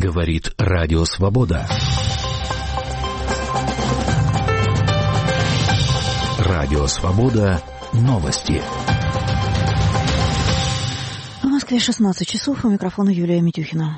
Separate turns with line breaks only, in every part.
Говорит Радио Свобода. Радио Свобода. Новости.
В Москве 16 часов. У микрофона Юлия Митюхина.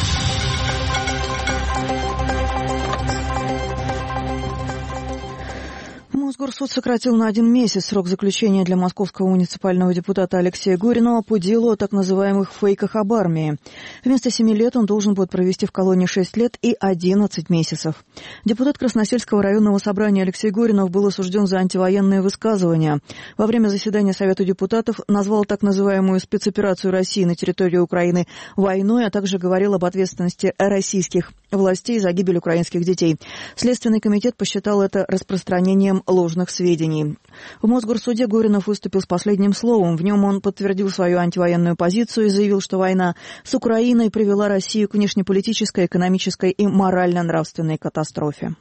Мосгорсуд сократил на 1 месяц срок заключения для московского муниципального депутата Алексея Горинова по делу о так называемых фейках об армии. Вместо 7 лет он должен будет провести в колонии 6 лет и 11 месяцев. Депутат Красносельского районного собрания Алексей Горинов был осужден за антивоенные высказывания. Во время заседания Совета депутатов назвал так называемую спецоперацию России на территории Украины войной, а также говорил об ответственности российских властей за гибель украинских детей. Следственный комитет посчитал это распространением ложных сведений. В Мосгорсуде Горинов выступил с последним словом. В нем он подтвердил свою антивоенную позицию и заявил, что война с Украиной привела Россию к внешнеполитической, экономической и морально-нравственной катастрофе.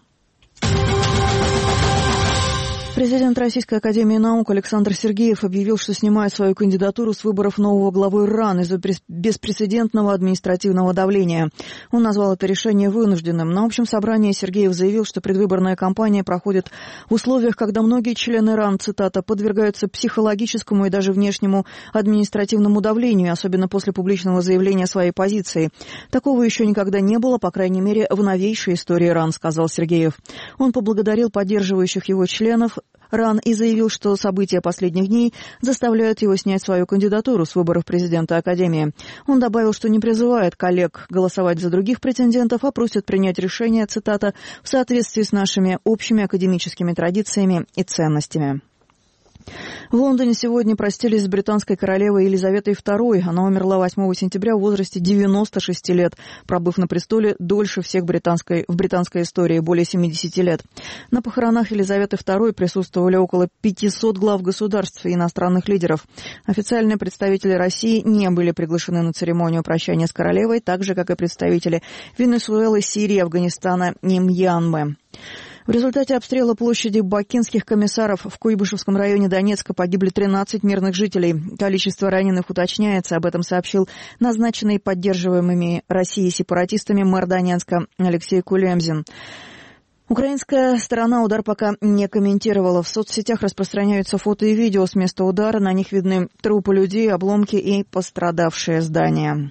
Президент Российской академии наук Александр Сергеев объявил, что снимает свою кандидатуру с выборов нового главы РАН из-за беспрецедентного административного давления. Он назвал это решение вынужденным. На общем собрании Сергеев заявил, что предвыборная кампания проходит в условиях, когда многие члены РАН, цитата, «подвергаются психологическому и даже внешнему административному давлению, особенно после публичного заявления своей позиции. Такого еще никогда не было, по крайней мере, в новейшей истории РАН», сказал Сергеев. Он поблагодарил поддерживающих его членов РАН и заявил, что события последних дней заставляют его снять свою кандидатуру с выборов президента Академии. Он добавил, что не призывает коллег голосовать за других претендентов, а просит принять решение, цитата, «в соответствии с нашими общими академическими традициями и ценностями». В Лондоне сегодня простились с британской королевой Елизаветой II. Она умерла 8 сентября в возрасте 96 лет, пробыв на престоле дольше всех в британской истории, более 70 лет. На похоронах Елизаветы II присутствовали около 500 глав государств и иностранных лидеров. Официальные представители России не были приглашены на церемонию прощания с королевой, так же, как и представители Венесуэлы, Сирии, Афганистана и Мьянмы. В результате обстрела площади Бакинских комиссаров в Куйбышевском районе Донецка погибли 13 мирных жителей. Количество раненых уточняется. Об этом сообщил назначенный поддерживаемыми Россией сепаратистами мэр Донецка Алексей Кулемзин. Украинская сторона удар пока не комментировала. В соцсетях распространяются фото и видео с места удара. На них видны трупы людей, обломки и пострадавшие здания.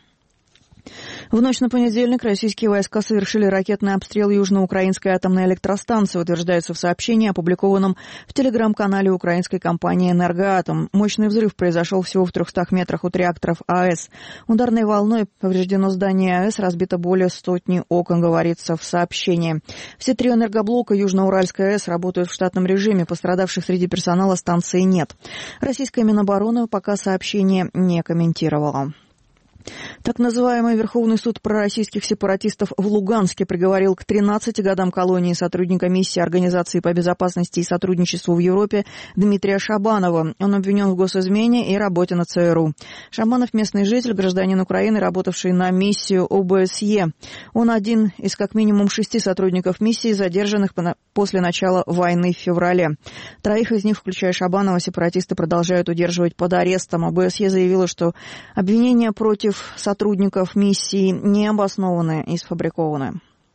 В ночь на понедельник российские войска совершили ракетный обстрел южноукраинской атомной электростанции, утверждается в сообщении, опубликованном в телеграм-канале украинской компании «Энергоатом». Мощный взрыв произошел всего в 300 метрах от реакторов АЭС. Ударной волной повреждено здание АЭС, разбито более 100 окон, говорится в сообщении. Все 3 энергоблока Южноуральской АЭС работают в штатном режиме, пострадавших среди персонала станции нет. Российская Минобороны пока сообщение не комментировала. Так называемый Верховный суд пророссийских сепаратистов в Луганске приговорил к 13 годам колонии сотрудника миссии Организации по безопасности и сотрудничеству в Европе Дмитрия Шабанова. Он обвинен в госизмене и работе на ЦРУ. Шабанов – местный житель, гражданин Украины, работавший на миссию ОБСЕ. Он один из как минимум 6 сотрудников миссии, задержанных после начала войны в феврале. 3 из них, включая Шабанова, сепаратисты продолжают удерживать под арестом. ОБСЕ заявила, что обвинения против сотрудников миссии не обоснованы и сфабрикованы.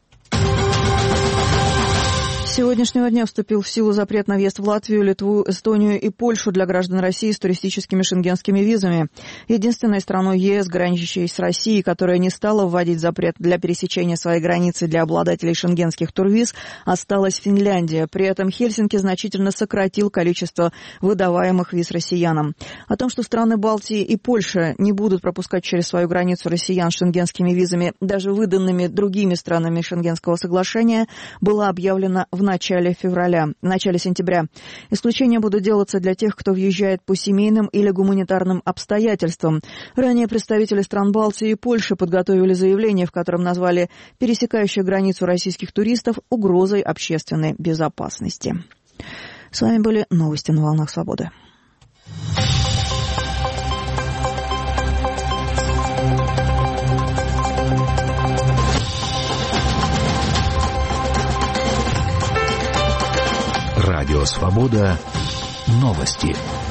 С сегодняшнего дня вступил в силу запрет на въезд в Латвию, Литву, Эстонию и Польшу для граждан России с туристическими шенгенскими визами. Единственной страной ЕС, граничащей с Россией, которая не стала вводить запрет для пересечения своей границы для обладателей шенгенских турвиз, осталась Финляндия. При этом Хельсинки значительно сократил количество выдаваемых виз россиянам. О том, что страны Балтии и Польша не будут пропускать через свою границу россиян с шенгенскими визами, даже выданными другими странами Шенгенского соглашения, было объявлено в начале сентября. Исключения будут делаться для тех, кто въезжает по семейным или гуманитарным обстоятельствам. Ранее представители стран Балтии и Польши подготовили заявление, в котором назвали пересекающих границу российских туристов угрозой общественной безопасности. С вами были новости на волнах свободы.
Радио Свобода. Новости.